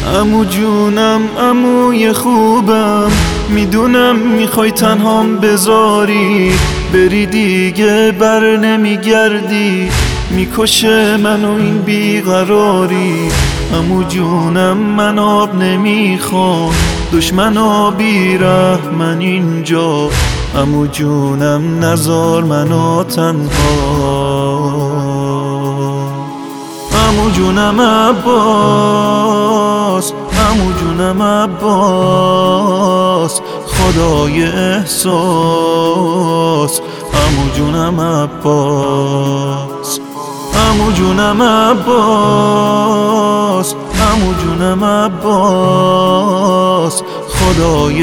عمو جونم عموی خوبم، میدونم میخوای تنهام بذاری، بری دیگه بر نمیگردی، میکشه منو این بیقراری. عمو جونم من آب نمیخوام، دشمن آبی رحمن اینجا، عمو جونم نزار منو تنها. عمو جونم عباس، عمو جونم عباس، خدای احساس، عمو جونم عباس، عمو جونم عباس، عمو جونم عباس، خدای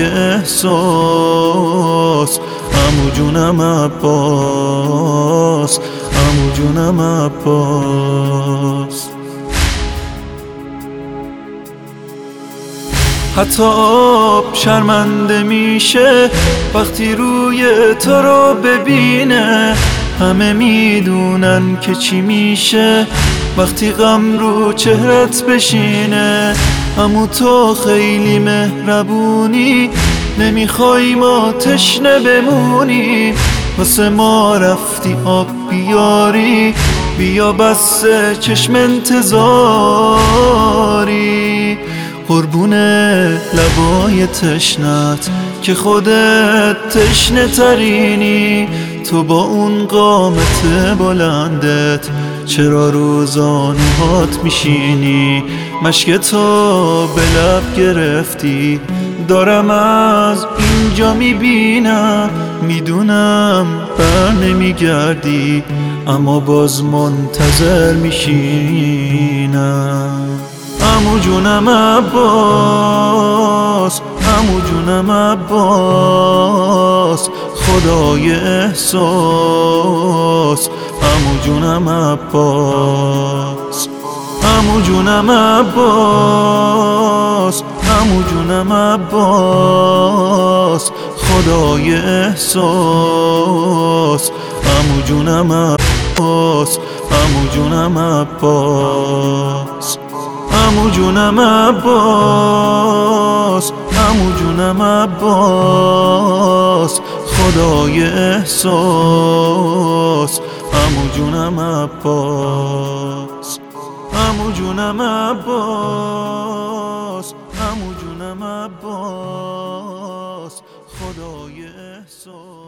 احساس، عمو جونم عباس، عمو جونم عباس. حتی آب شرمنده میشه وقتی روی تو رو ببینه، همه میدونن که چی میشه وقتی غم رو چهرت بشینه. عمو تو خیلی مهربونی، نمیخوای ما تشنه بمونیم، واسه ما رفتی آب بیاری، بیا بس چشم انتظاری. قربونه لبای تشنت که خودت تشنه ترینی، تو با اون قامت بلندت چرا روزانهات میشینی؟ مشک تو به لب گرفتی، دارم از اینجا میبینم، میدونم بر نمیگردی، اما باز منتظر میشینم. عمو جونم عباس، عمو جونم عباس، خدای احساس، عمو جونم عباس، عمو جونم عباس، عمو جونم عباس، خدای احساس، عمو جونم عباس، عمو جونم عباس، عمو جونم عباس، عمو جونم عباس، خدای احساس، عمو جونم عباس، عمو جونم عباس، عمو جونم عباس، خدای احساس.